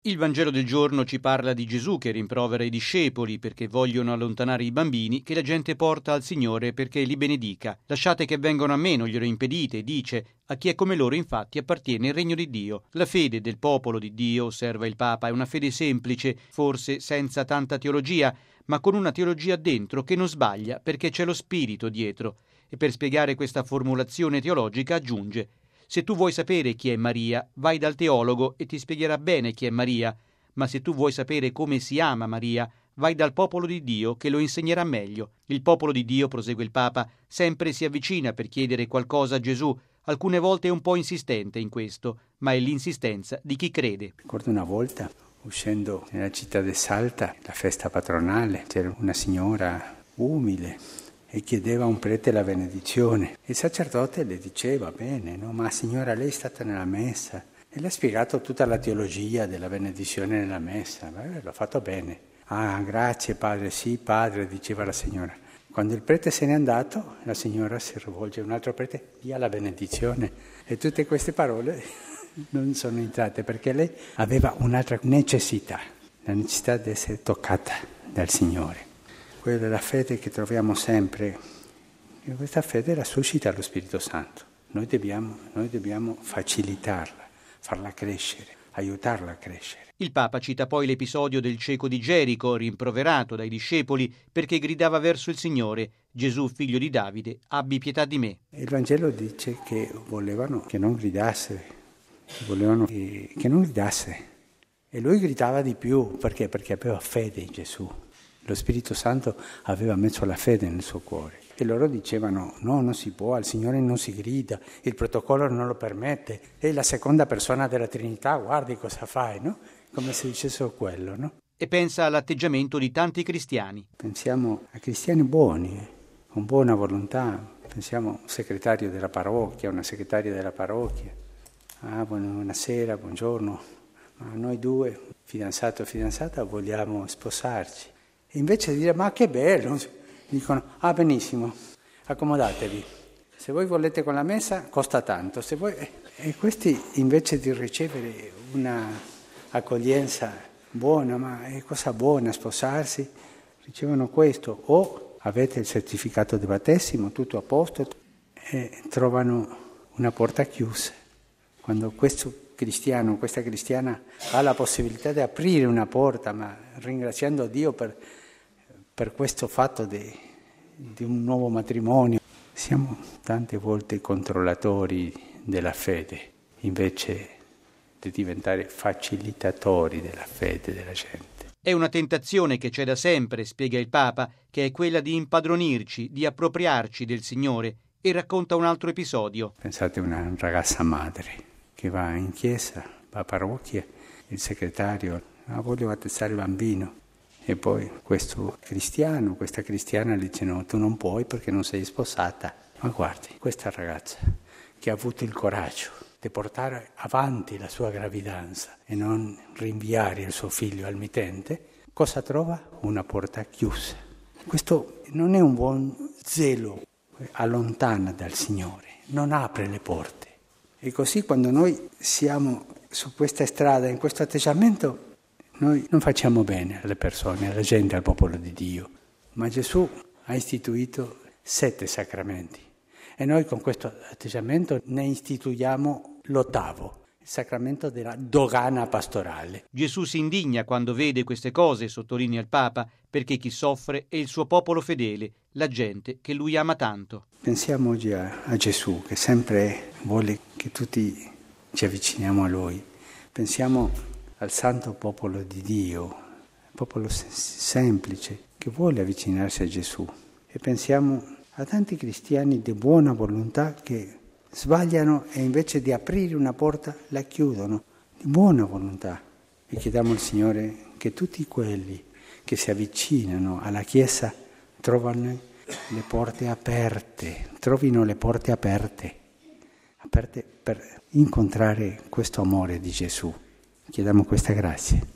Il Vangelo del giorno ci parla di Gesù che rimprovera i discepoli perché vogliono allontanare i bambini che la gente porta al Signore perché li benedica. Lasciate che vengano a me, non glielo impedite, dice. A chi è come loro infatti appartiene il regno di Dio. La fede del popolo di Dio, osserva il Papa, è una fede semplice, forse senza tanta teologia, ma con una teologia dentro che non sbaglia perché c'è lo spirito dietro. E per spiegare questa formulazione teologica aggiunge: se tu vuoi sapere chi è Maria, vai dal teologo e ti spiegherà bene chi è Maria, ma se tu vuoi sapere come si ama Maria, vai dal popolo di Dio che lo insegnerà meglio. Il popolo di Dio, prosegue il Papa, sempre si avvicina per chiedere qualcosa a Gesù, alcune volte è un po' insistente in questo, ma è l'insistenza di chi crede. Ricordo una volta, uscendo nella città di Salta, la festa patronale, c'era una signora umile e chiedeva a un prete la benedizione. Il sacerdote le diceva: bene, no? Ma signora, lei è stata nella messa e le ha spiegato tutta la teologia della benedizione nella messa. L'ha fatto bene. Ah, grazie padre, sì padre, diceva la signora. Quando il prete se n'è andato, la signora si rivolge a un altro prete: dia la benedizione. E tutte queste parole non sono entrate perché lei aveva un'altra necessità, la necessità di essere toccata dal Signore. Quella è la fede che troviamo sempre, e questa fede la suscita lo Spirito Santo. Noi dobbiamo facilitarla, farla crescere, aiutarla a crescere. Il Papa cita poi l'episodio del cieco di Gerico, rimproverato dai discepoli perché gridava verso il Signore: Gesù, figlio di Davide, abbi pietà di me. Il Vangelo dice che volevano che non gridasse, che non gridasse. E lui gridava di più, perché? Perché aveva fede in Gesù. Lo Spirito Santo aveva messo la fede nel suo cuore. E loro dicevano: no, non si può, al Signore non si grida, il protocollo non lo permette. E la seconda persona della Trinità, guardi cosa fai, no? Come se dicessero quello, no? E pensa all'atteggiamento di tanti cristiani. Pensiamo a cristiani buoni, con buona volontà. Pensiamo a un segretario della parrocchia, una segretaria della parrocchia. Ah, buonasera, buongiorno. Ma noi due, fidanzato e fidanzata, vogliamo sposarci. E invece di dire: ma che bello, dicono: ah, benissimo, accomodatevi. Se voi volete con la messa costa tanto. Se voi... E questi, invece di ricevere una accoglienza buona, ma è cosa buona sposarsi, ricevono questo: o avete il certificato di battesimo, tutto a posto, e trovano una porta chiusa. Quando questo cristiano, questa cristiana ha la possibilità di aprire una porta, ma ringraziando Dio per questo fatto di un nuovo matrimonio. Siamo tante volte controllatori della fede, invece di diventare facilitatori della fede della gente. È una tentazione che c'è da sempre, spiega il Papa, che è quella di impadronirci, di appropriarci del Signore, e racconta un altro episodio. Pensate a una ragazza madre che va in chiesa, va a parrocchia, il segretario: ah, voglio battezzare il bambino. E poi questo cristiano, questa cristiana le dice: no, tu non puoi perché non sei sposata. Ma guardi, questa ragazza che ha avuto il coraggio di portare avanti la sua gravidanza e non rinviare il suo figlio al mittente, cosa trova? Una porta chiusa. Questo non è un buon zelo, allontana dal Signore, non apre le porte. E così quando noi siamo su questa strada, in questo atteggiamento, noi non facciamo bene alle persone, alla gente, al popolo di Dio. Ma Gesù ha istituito 7 sacramenti e noi con questo atteggiamento ne istituiamo l'8º, il sacramento della dogana pastorale. Gesù si indigna quando vede queste cose, sottolinea il Papa, perché chi soffre è il suo popolo fedele, la gente che lui ama tanto. Pensiamo oggi a Gesù, che sempre vuole che tutti ci avviciniamo a Lui. Pensiamo al santo popolo di Dio, un popolo semplice, che vuole avvicinarsi a Gesù. E pensiamo a tanti cristiani di buona volontà che sbagliano e invece di aprire una porta la chiudono, di buona volontà. E chiediamo al Signore che tutti quelli che si avvicinano alla Chiesa trovino le porte aperte per incontrare questo amore di Gesù. Chiediamo questa grazia.